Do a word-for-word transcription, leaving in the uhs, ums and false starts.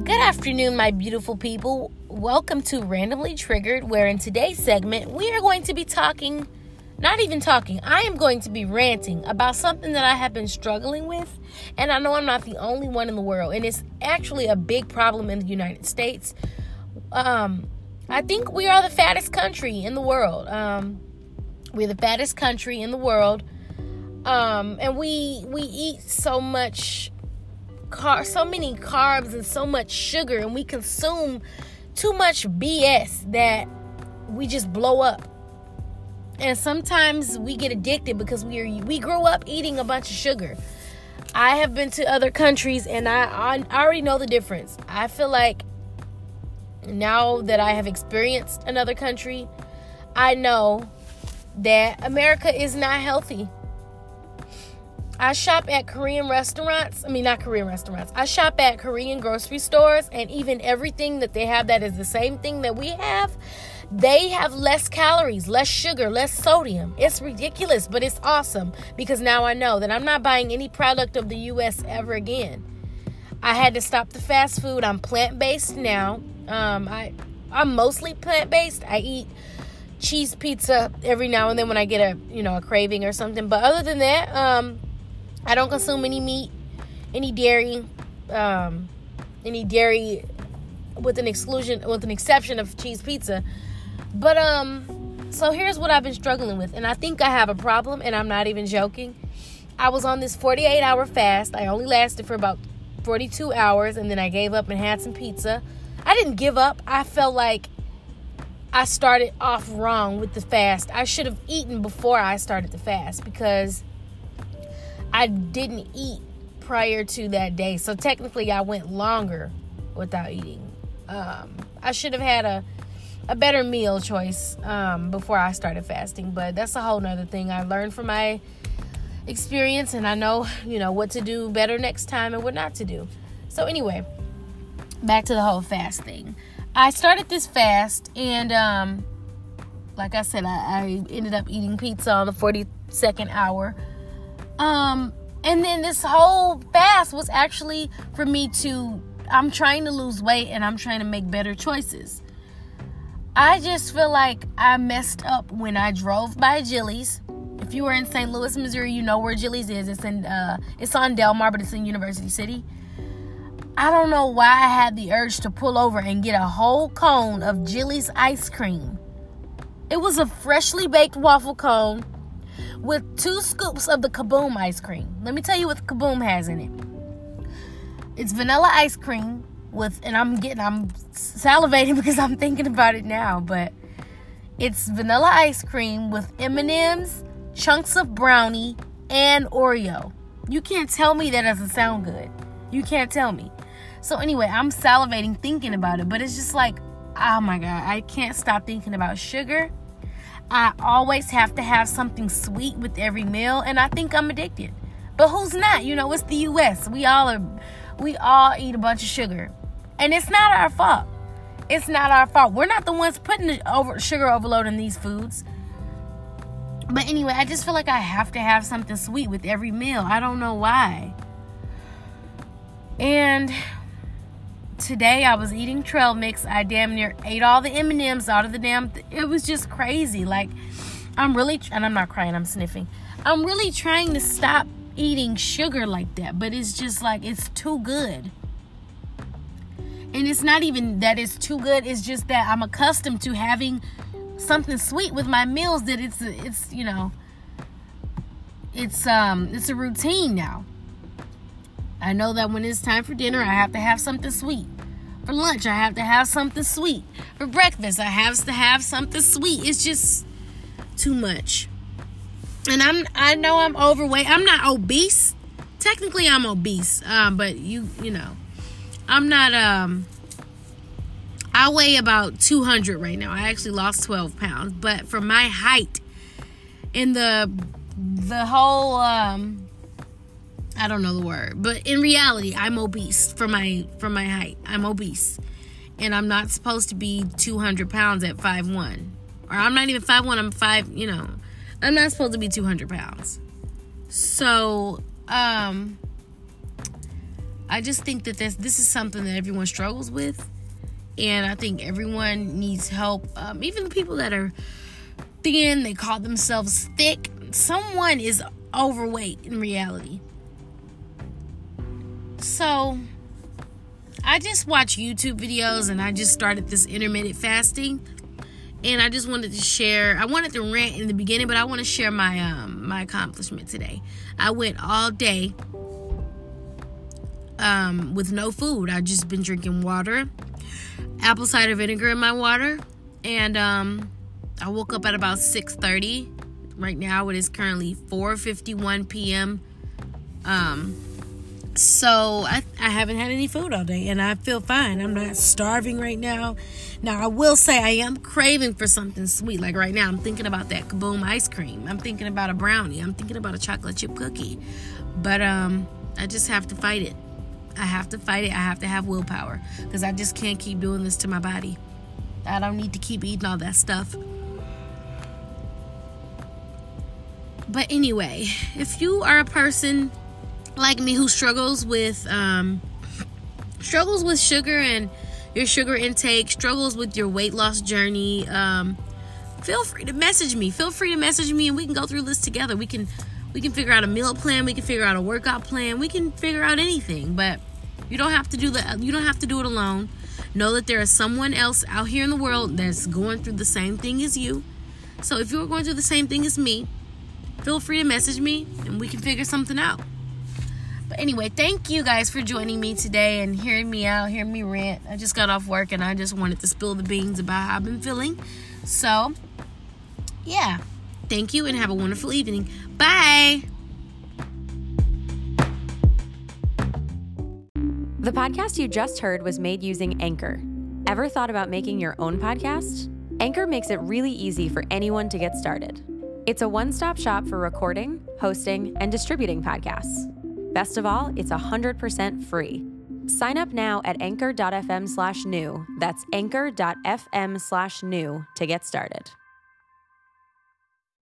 Good afternoon, my beautiful people. Welcome to Randomly Triggered, where in today's segment, we are going to be talking, not even talking, I am going to be ranting about something that I have been struggling with, and I know I'm not the only one in the world, and it's actually a big problem in the United States. Um, I think we are the fattest country in the world. Um, we're the fattest country in the world, um, and we we eat so much Car- so many carbs and so much sugar, and we consume too much B S that we just blow up. And sometimes we get addicted because we are we grew up eating a bunch of sugar. I have been to other countries, and I, I already know the difference. I feel like now that I have experienced another country, I know that America is not healthy. I shop at Korean restaurants. I mean, not Korean restaurants. I shop at Korean grocery stores, and even everything that they have that is the same thing that we have, they have less calories, less sugar, less sodium. It's ridiculous, but it's awesome because now I know that I'm not buying any product of the U S ever again. I had to stop the fast food. I'm plant-based now. Um, I, I'm mostly plant-based. I eat cheese pizza every now and then when I get a, you know, a craving or something. But other than that, um, I don't consume any meat, any dairy, um, any dairy with an exclusion, with an exception of cheese pizza. But, um, so here's what I've been struggling with. And I think I have a problem, and I'm not even joking. I was on this forty-eight hour fast. I only lasted for about forty-two hours, and then I gave up and had some pizza. I didn't give up. I felt like I started off wrong with the fast. I should have eaten before I started the fast because I didn't eat prior to that day. So technically I went longer without eating. Um, I should have had a, a better meal choice um, before I started fasting. But that's a whole nother thing. I learned from my experience, and I know, you know, what to do better next time and what not to do. So anyway, back to the whole fast thing. I started this fast, and um, like I said, I, I ended up eating pizza on the forty-second hour. Um, and then this whole fast was actually for me to, I'm trying to lose weight and I'm trying to make better choices. I just feel like I messed up when I drove by Jilly's. If you were in Saint Louis, Missouri, you know where Jilly's is. It's in, uh, it's on Delmar, but it's in University City. I don't know why I had the urge to pull over and get a whole cone of Jilly's ice cream. It was a freshly baked waffle cone with two scoops of the Kaboom ice cream. Let me tell you what Kaboom has in it. It's vanilla ice cream with, and I'm getting, I'm salivating because I'm thinking about it now, but it's vanilla ice cream with M and M's, chunks of brownie, and Oreo. You can't tell me that doesn't sound good. You can't tell me. So anyway, I'm salivating thinking about it, but it's just like, oh my God, I can't stop thinking about sugar. I always have to have something sweet with every meal, and I think I'm addicted. But who's not? You know, it's the U S. We all are, we all eat a bunch of sugar, and it's not our fault. It's not our fault. We're not the ones putting the over sugar overload in these foods. But anyway, I just feel like I have to have something sweet with every meal. I don't know why. And today I was eating trail mix. I damn near ate all the M and M's out of the damn th- it was just crazy. Like, I'm really, and I'm not crying, I'm sniffing. I'm really trying to stop eating sugar like that, but it's just like, it's too good. And it's not even that it's too good, it's just that I'm accustomed to having something sweet with my meals, that it's, it's, you know, it's, um, it's a routine now. I know that when it's time for dinner, I have to have something sweet. For lunch, I have to have something sweet. For breakfast, I have to have something sweet. It's just too much. And I'm, I know I'm overweight. I'm not obese. Technically, I'm obese. Um, but you, you know, I'm not, um, I weigh about two hundred right now. I actually lost twelve pounds. But for my height and the, the whole, um, I don't know the word, but in reality, I'm obese for my for my height. I'm obese, and I'm not supposed to be two hundred pounds at five one, or I'm not even five one. I'm five. You know, I'm not supposed to be two hundred pounds. So, um, I just think that this, this is something that everyone struggles with. And I think everyone needs help. Um, even the people that are thin, they call themselves thick. Someone is overweight in reality. So I just watch YouTube videos and I just started this intermittent fasting. And I just wanted to share, I wanted to rant in the beginning, but I want to share my um, my accomplishment today. I went all day um, with no food. I've just been drinking water, apple cider vinegar in my water. And um, I woke up at about six thirty. Right now it is currently four fifty-one p.m. Um, so I, I haven't had any food all day and I feel fine. I'm not starving right now. Now I will say I am craving for something sweet. Like right now I'm thinking about that Kaboom ice cream. I'm thinking about a brownie. I'm thinking about a chocolate chip cookie. But um, I just have to fight it. I have to fight it. I have to have willpower because I just can't keep doing this to my body. I don't need to keep eating all that stuff. But anyway, if you are a person like me who struggles with um, struggles with sugar and your sugar intake, struggles with your weight loss journey, um, feel free to message me. Feel free to message me and we can go through this together. We can we can figure out a meal plan. We can figure out a workout plan. We can figure out anything. But you don't have to do the you don't have to do it alone. Know that there is someone else out here in the world that's going through the same thing as you. So if you're going through the same thing as me, feel free to message me and we can figure something out. But anyway, thank you guys for joining me today and hearing me out, hearing me rant. I just got off work and I just wanted to spill the beans about how I've been feeling. So, yeah. Thank you and have a wonderful evening. Bye. The podcast you just heard was made using Anchor. Ever thought about making your own podcast? Anchor makes it really easy for anyone to get started. It's a one-stop shop for recording, hosting, and distributing podcasts. Best of all, it's one hundred percent free. Sign up now at anchor.fm slash new. That's anchor.fm slash new to get started.